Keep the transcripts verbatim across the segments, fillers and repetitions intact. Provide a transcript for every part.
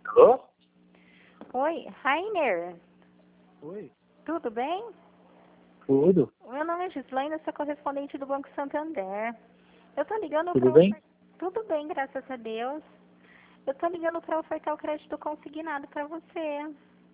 Alô? Oi, Rainer. Oi. Tudo bem? Tudo. Meu nome é Gislaine, eu sou correspondente do Banco Santander. Eu tô ligando Tudo para bem? ofer... Tudo bem, graças a Deus. Eu tô ligando para ofertar o crédito consignado para você.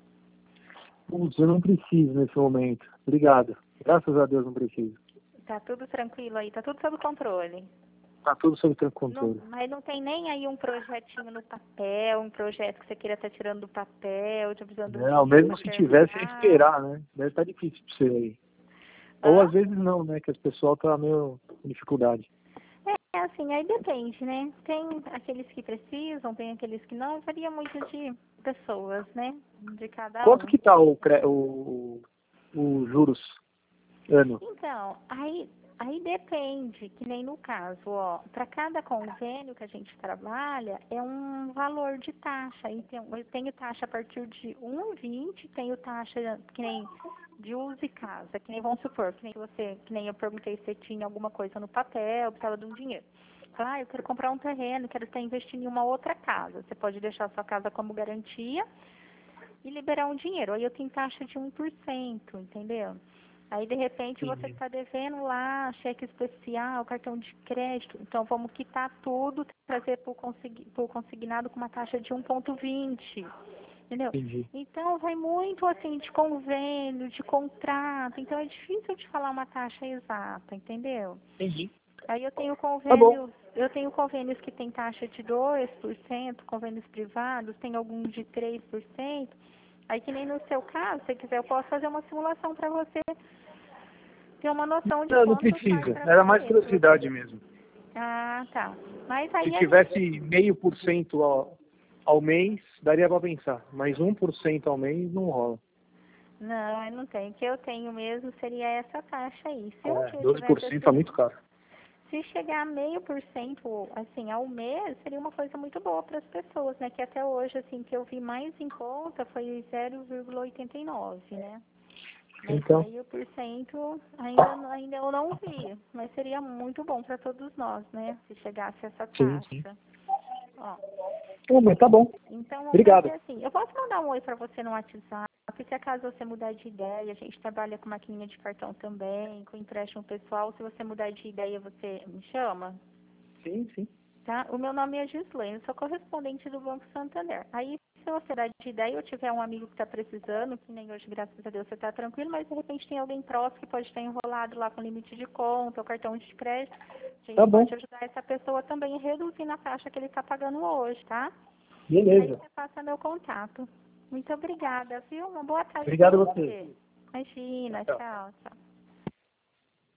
Putz, eu não preciso nesse momento. Obrigado. Graças a Deus não preciso. Tá tudo tranquilo aí, tá tudo sob controle. Tá tudo sob Não, controle. mas não tem nem aí um projetinho no papel, um projeto que você queira estar tirando do papel, te precisando de um Não, dinheiro mesmo para se tivesse, é terminar. esperar, né? Deve estar difícil pra você aí. Ou Hã? às vezes não, né? Que as pessoas estão meio com dificuldade. É assim, aí depende, né? Tem aqueles que precisam, tem aqueles que não, varia muito de pessoas, né? De cada Quanto um. que tá o, cre- o, o juros ano? Então, aí, aí depende, que nem no caso, ó, para cada convênio que a gente trabalha, é um valor de taxa. Então, eu tenho taxa a partir de um vírgula vinte, tenho taxa que nem de uso e casa, que nem vamos supor, que nem você, que nem eu perguntei se você tinha alguma coisa no papel, precisava de um dinheiro. Ah, eu quero comprar um terreno, quero estar investindo em uma outra casa. Você pode deixar a sua casa como garantia e liberar um dinheiro. Aí eu tenho taxa de um por cento, entendeu? Aí, de repente, você Entendi. está devendo lá cheque especial, cartão de crédito. Então, vamos quitar tudo, trazer para o consignado com uma taxa de um vírgula vinte. Entendeu? Entendi. Então, vai muito assim de convênio, de contrato. Então, é difícil de falar uma taxa exata, entendeu? Entendi. Aí eu tenho Tá bom. convênios, eu tenho convênios que tem taxa de dois por cento, convênios privados, tem alguns de três por cento. Aí que nem no seu caso, se quiser, eu posso fazer uma simulação para você ter uma noção de Não, não quanto sai precisa. para Era mais você. Se você. curiosidade mesmo. Ah, tá. Mas Se aí a gente. tivesse meio por cento ao, ao mês, daria para pensar. Mas um por cento ao mês não rola. Não, eu não tenho. O que eu tenho mesmo seria essa taxa aí. Se eu É, ti- doze por tivesse cento tá assim, muito caro. se chegar a meio por cento assim ao mês, seria uma coisa muito boa para as pessoas, né? Que até hoje, assim, que eu vi mais em conta foi zero vírgula oitenta e nove, né? Mas Então, meio por cento ainda, não- ainda eu não vi. Mas seria muito bom para todos nós, né? Se chegasse essa sim, sim. taxa. Ó, Bom, mas tá bom. então vamos Obrigado. fazer assim. Eu posso mandar um oi para você no WhatsApp, se acaso você mudar de ideia, a gente trabalha com maquininha de cartão também, com empréstimo pessoal. Se você mudar de ideia, você me chama, Sim, sim. tá? O meu nome é Gislaine, sou correspondente do Banco Santander. Aí, se você dar de ideia ou tiver um amigo que está precisando, que nem hoje, graças a Deus, você está tranquilo, mas de repente tem alguém próximo que pode estar enrolado lá com limite de conta ou cartão de crédito, a gente Tá bom. pode ajudar essa pessoa também a reduzir na taxa que ele está pagando hoje, tá? Aí Beleza. você passa meu contato. Muito obrigada, viu? Uma boa tarde para Obrigado a você. você. Imagina, Tchau. tchau, tchau.